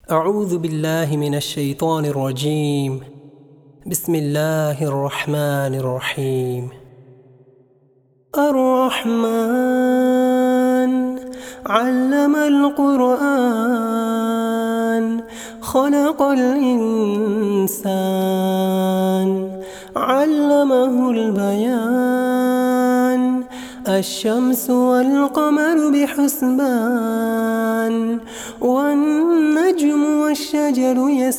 أعوذ بالله من الشيطان الرجيم. بسم الله الرحمن الرحيم. الرحمن علم القرآن خلق الإنسان علمه البيان الشمس والقمر بحسبان والنجم والشجر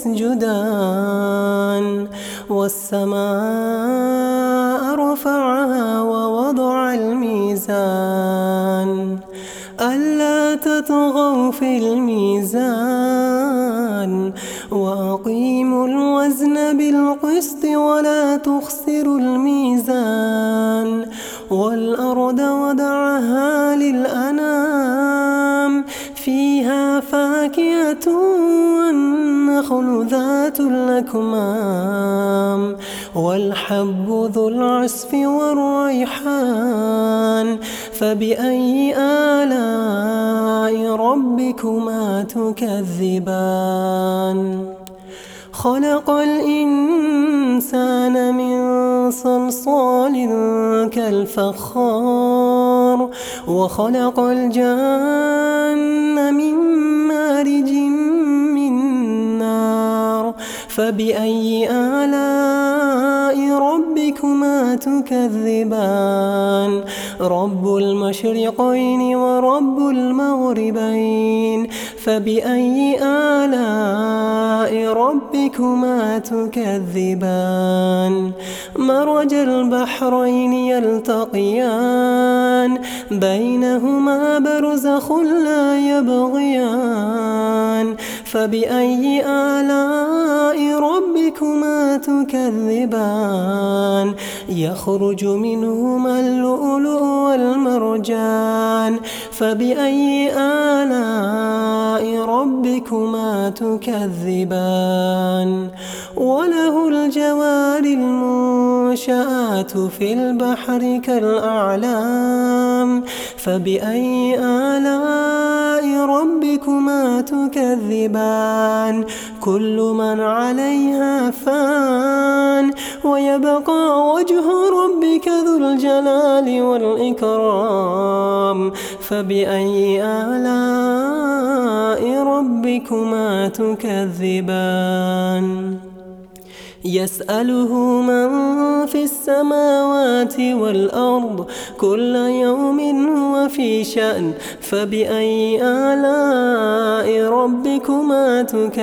يسجدان والسماء رفعها ووضع الميزان ألا تطغوا في الميزان وأقيموا الوزن بالقسط ولا تخسروا الميزان والأرض وضعها للأنام فيها فاكهة والنخل ذات الأكمام والحب ذو العصف والريحان فبأي آلاء ربكما تكذبان خلق الإنسان من صلصال كالفخار وخلق الجن من مارج من نار فبأي آلاء ربكما تكذبان رب المشرقين ورب المغربين فبأي آلاء ربكما تكذبان مرج البحرين يلتقيان بينهما برزخ لا يبغيان فبأي آلاء ربكما تكذبان يخرج منهما اللؤلؤ والمرجان فبأي آلاء ربكما تكذبان وله الجوار المنشآت في البحر كالأعلام فبأي آلاء ربكما تكذبان كل من عليها فان ويبقى وجه ربك ذو الجلال والإكرام فبأي آلاء ربكما تكذبان يسأله من في السماوات والأرض كل يوم هو في شأن فبأي آلاء ربكما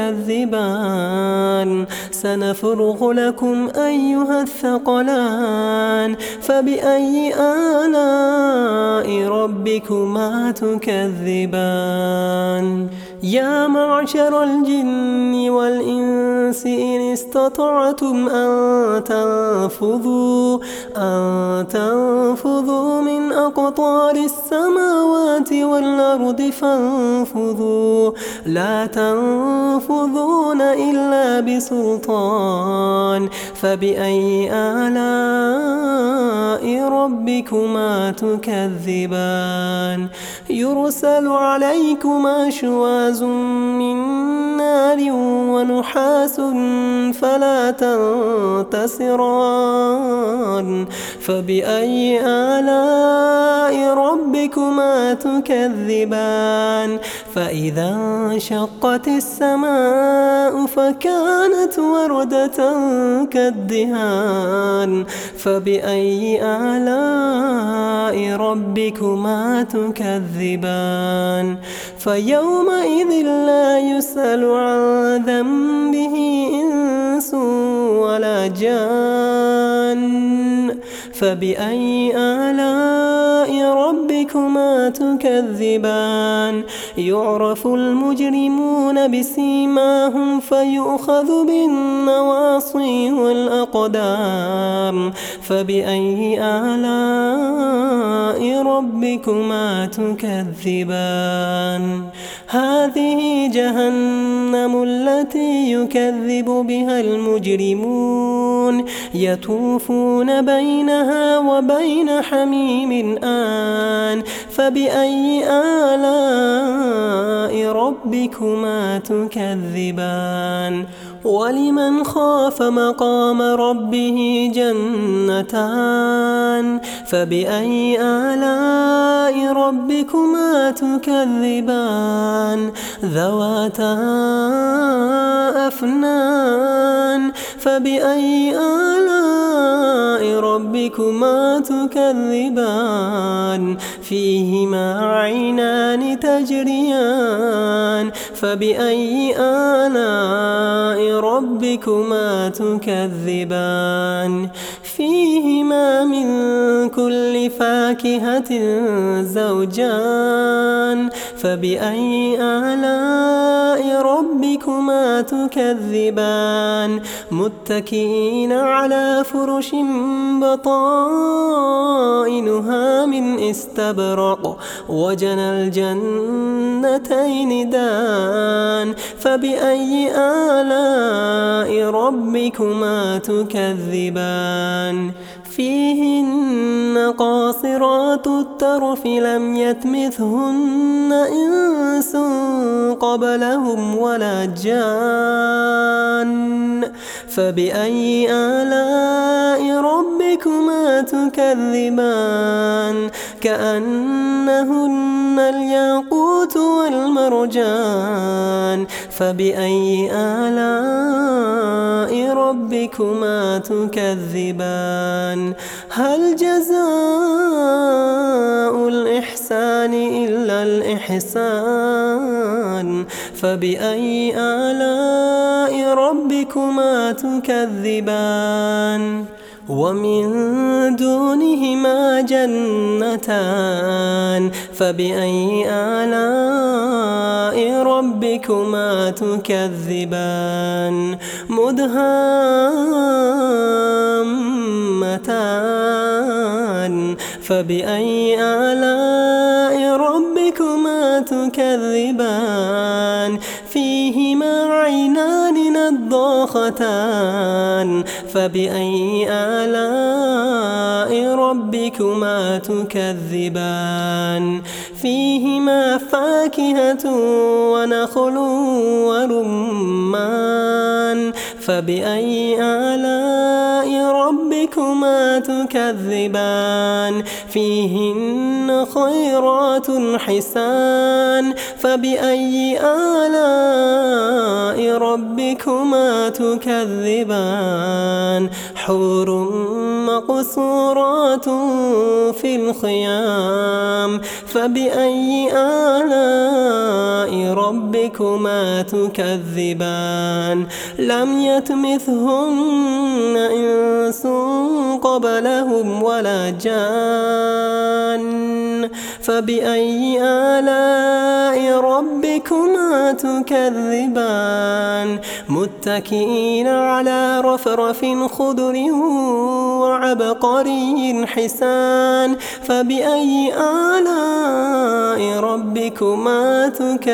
تكذبان سنفرغ لكم أيها الثقلان فبأي آلاء ربكما تكذبان يا معشر الجن والإنس إن استطعتم أن تنفذوا من أقطار السماوات والأرض فانفذوا لا تنفذون إلا بسلطان فبأي آلاء ربكما تكذبان يرسل عليكما شواظ من نار ونحاس فلا تنتصران فبأي آلاء ربكما تكذبان فإذا انشقت السماء فكانت وردة كالدهان فبأي آلاء ربكما تكذبان فيومئذ لا يسأل عن ذنبه إنس ولا جان فبأي آلاء ربكما تكذبان يعرف المجرمون بسيماهم فيؤخذ بالنواصي والأقدام فبأي آلاء ربكما تكذبان هذه جهنم التي يكذب بها المجرمون يشركون يطوفون بينها وبين حميم آن فبأي آلاء ربكما تكذبان ولمن خاف مقام ربه جنتان فبأي آلاء ربكما تكذبان ذواتا أفنان فبأي آلاء ربكما تكذبان فيهما عينان تجريان فبأي آلاء ربكما تكذبان فيهما من كل فاكهة زوجان فبأي آلاء ربكما تكذبان متكئين على فرش بطائنها من استبرق وجنى الجنتين دان فبأي آلاء ربكما تكذبان فيهن قاصرات الطرف لم يطمثهن إنس قبلهم ولا جان فبأي آلاء ربكما تكذبان كأنهن الياقوت والمرجان فبأي آلاء ربكما تكذبان هل جزاء الإحسان إلا الإحسان فبأي آلاء ربكما تكذبان ومن دونهما جنتان فبأي آلاء ربكما تكذبان مدهامتان فبأي آلاء ربكما تكذبان فيهما عينان نضاختان فبأي آلاء ربكما تكذبان فيهما فاكهة ونخل ورمان فبأي آلاء ربكما تكذبان فيهن خيرات حسان فبأي آلاء ربكما تكذبان حور مقصورات في الخيام فبأي آلاء ربكما تكذبان لم يطمثهن إنس قبلهم ولا جان فبأي آلاء ربكما تكذبان متكئين على رفرف خضر وعبقري حسان فبأي آلاء ربكما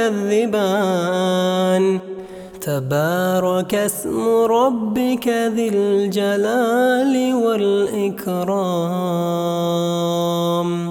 تكذبان تبارك اسم ربك ذي الجلال والإكرام.